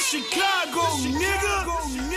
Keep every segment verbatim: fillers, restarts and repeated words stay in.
Chicago, nigga.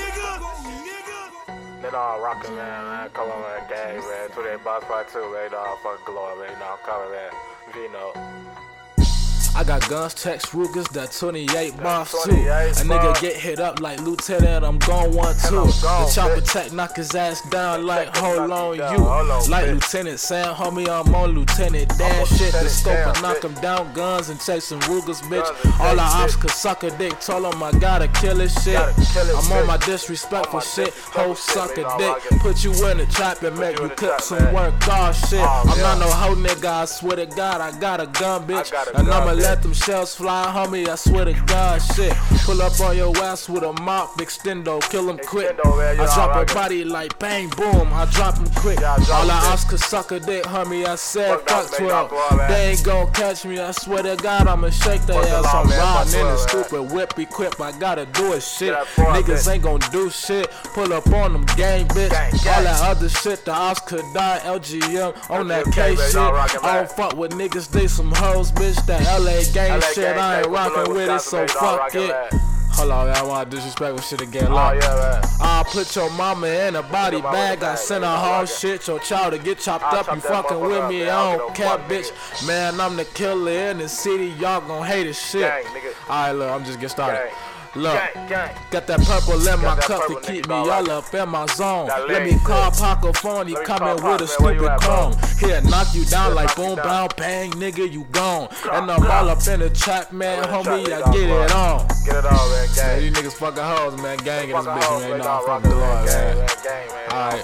They all rockin', man, man. Come on, man, gang, man. Today, boss part two, man. All fucking glory, man. All coming, man. Vino. I got guns, text Rugers, that twenty-eight bombs too. twenty-eight A nigga get hit up like Lieutenant, I'm gone one two. The chopper tech knock his ass down like hold on you. Like Lieutenant Sam, homie, I'm on Lieutenant Dan shit. The scope and knock him down, guns and chase some Rugers, bitch. All our ops could suck a dick, told him I gotta kill this shit. I'm on my disrespectful shit, hoe suck a dick. Put you in the trap and make you cook some work, all shit. I'm not no hoe nigga, I swear to God, I got a gun, bitch. And I'ma let them shells fly, homie, I swear to God, shit. Pull up on your ass with a mop, extendo, kill him quick. I drop a body like bang, boom, I drop him quick. All our ops could suck a dick, homie, I said fuck twelve. They ain't gon' catch me, I swear to God, I'ma shake their ass. I'm riding in the stupid whip equip, I gotta do it, shit. Niggas ain't gon' do shit, pull up on them gang, bitch. All that other shit, the ops could die, L G M on that K shit. I don't fuck with niggas, they some hoes, bitch. That L A gang shit, I ain't rockin' with it, so fuck it. Hold on, I wanna disrespectful shit again. Look, I'll put your mama in a body bag. I send her home shit, your child to get chopped up. You fucking with me, I don't care, bitch. Man, I'm the killer in the city. Y'all gon' hate this shit. Alright, look, I'm just getting started. Look, got that purple in my cup to keep me all up in my zone. Let me call Paco phone, he coming with a stupid cone. Here, knock you down like boom, bow, bang, nigga, you gone. And I'm all up in the trap, man, homie, I get it on. Get it on, man, gang. These niggas fucking hoes, man, gang in this bitch, man. Nah, fucking glory, man. Alright,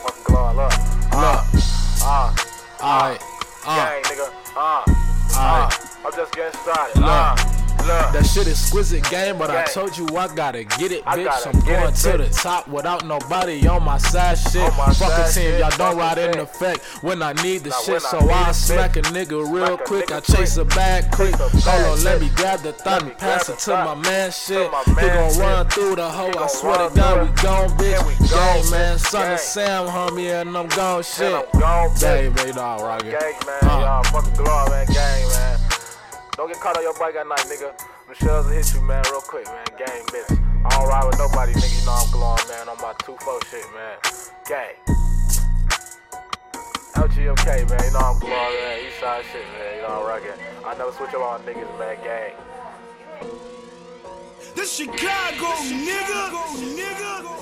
look, alright, alright, alright. I'm just getting started. Look. That shit exquisite game, but I told you I gotta get it, bitch. I'm going to the top without nobody on my side shit. Fuck a team, y'all don't ride in effect when I need the shit, so I smack a nigga real quick. I chase a bag quick. Hold on, let me grab the thought and pass it to my man shit. He gon' run through the hole, I swear to God, we gone, bitch. Gang, man, son of Sam, homie, and I'm gone shit. Gang, man, all right. Gang, man, y'all fucking glory, man, gang, man. Don't get caught on your bike at night, nigga. The shells will hit you, man, real quick, man. Gang, bitch. I don't ride with nobody, nigga. You know I'm glowing, man. On my two four shit, man. Gang. L G M K, man. You know I'm glowing, man. Eastside shit, man. You know I'm rockin'. I never switch up on niggas, man. Gang. This Chicago, nigga. nigga.